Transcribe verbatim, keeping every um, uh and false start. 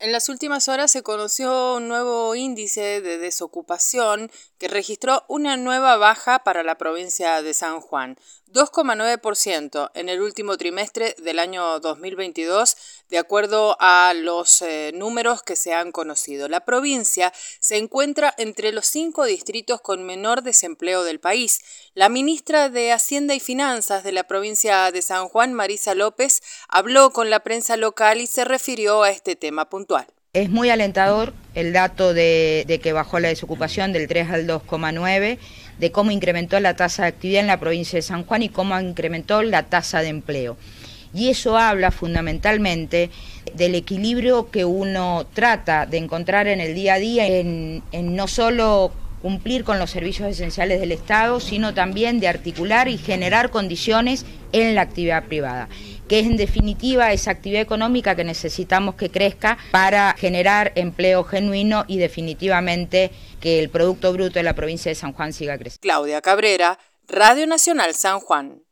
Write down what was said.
En las últimas horas se conoció un nuevo índice de desocupación que registró una nueva baja para la provincia de San Juan, dos coma nueve por ciento en el último trimestre del año dos mil veintidós, de acuerdo a los eh, números que se han conocido. La provincia se encuentra entre los cinco distritos con menor desempleo del país. La ministra de Hacienda y Finanzas de la provincia de San Juan, Marisa López, habló con la prensa local y se refirió a este tema puntual. Es muy alentador el dato de, de que bajó la desocupación del tres al dos coma nueve, de cómo incrementó la tasa de actividad en la provincia de San Juan y cómo incrementó la tasa de empleo. Y eso habla fundamentalmente del equilibrio que uno trata de encontrar en el día a día, en, en no solo cumplir con los servicios esenciales del Estado, sino también de articular y generar condiciones en la actividad privada, que es en definitiva esa actividad económica que necesitamos que crezca para generar empleo genuino y definitivamente que el Producto Bruto de la provincia de San Juan siga creciendo. Claudia Cabrera, Radio Nacional San Juan.